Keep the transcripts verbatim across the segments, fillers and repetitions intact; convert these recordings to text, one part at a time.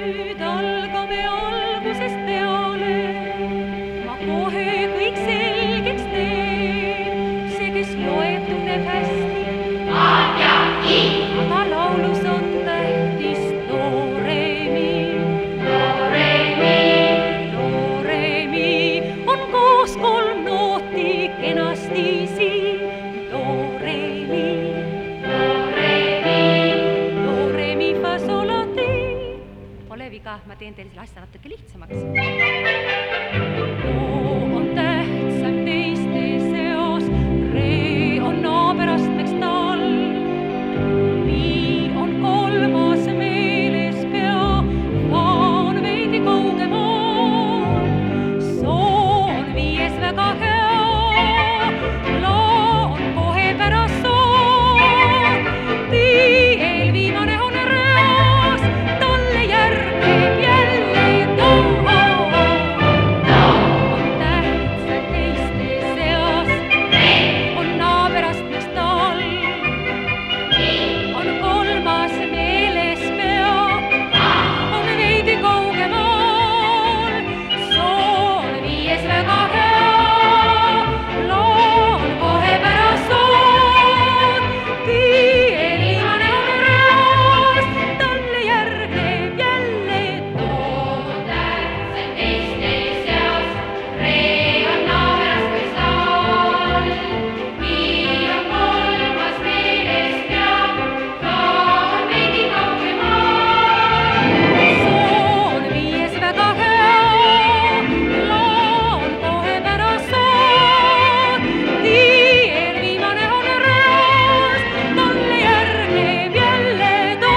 nüüd algame algusest peale. Ma kohe kõik selgeks teen. See, kes loeb, tunneb hästi. Adjaki! Aga laulus on tähtis do, re, mi. Do, re, mi. Do, re, mi on koos kolm nooti kenasti siin. Do, re, mi. Do, re, mi. Do, re, mi, fa, sol, la, ti. Pole viga, ma teen teile selle asja natuke lihtsamaks. Do on tähtsam teiste seas, re on naaberastmeks tal. Mi on kolmas meeles pea, fa on veidi kaugemal. So on viies väga hea, la on kohe pärast soon. Tiel viimane on reas, talle järgneb jälle do. Do, On tähtsad teiste seas, re, on naaberastmeks tal. mi. On kolmas meeles pea, on veidi kaugemal. Soo on viies väga hea, la on kohe pärast soon. Tiel viimane on reas, talle järgneb jälle do. Tähtsad teiste seas, re on naaberastmeks tal. Mi on kolmas meeles pea, fa on veidi kaugemal. Soo on viies väga hea, la on kohe pärast soon. Tiel viimane on reas, talle järgneb jälle do.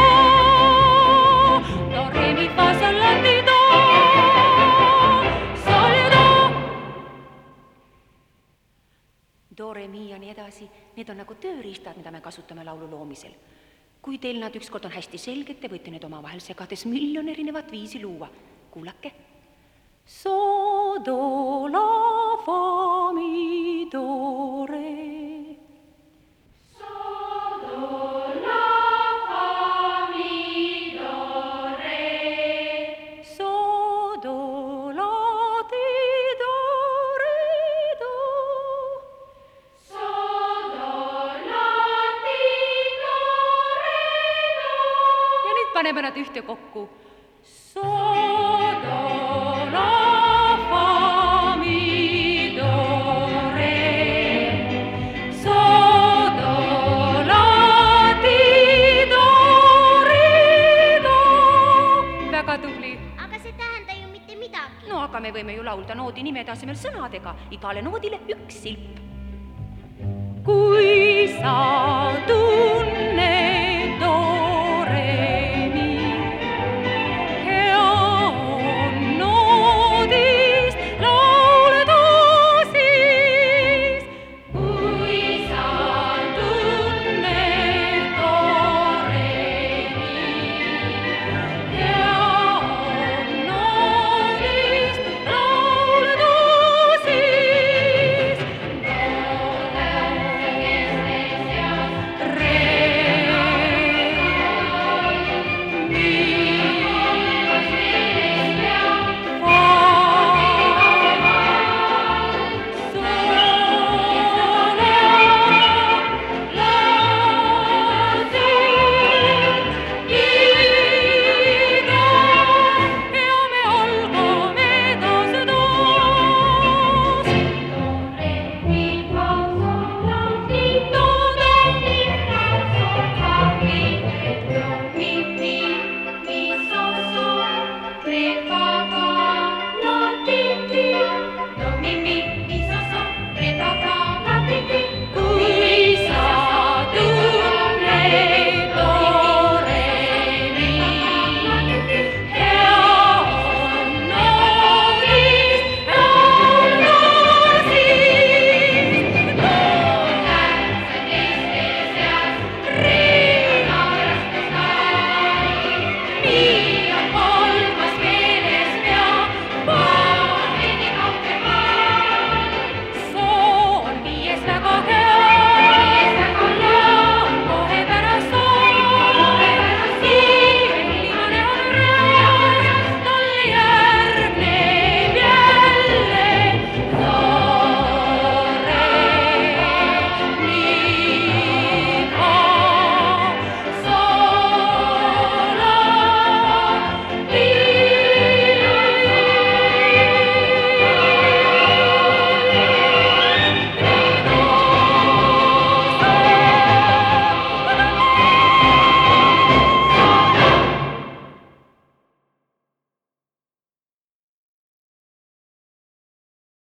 Do, re, mi, fa, sol, la, ti, do. Sol ja do. Do, re, mi ja nii edasi, need on nagu tööriistad, mida me kasutame laulu loomisel. Kui teil nad ükskord on hästi selged, te võite need omavahel segades miljon erinevat viisi luua. Kuulake. So, do, la, fa, mi, do, re. So, do, la, fa, mi, do, re. So, do, la, ti, do, re, do. So, do, la, ti, do, re, do. Ja nüüd paneme nad ühte kokku. So, do, la, fa, mi, do, re. So, do, la, ti, do, re, do. Väga tubli. Aga see tähenda ju mitte midagi. No aga me võime ju laulda noodi nimede asemel sõnadega. Igale noodile üks silp. Kui sa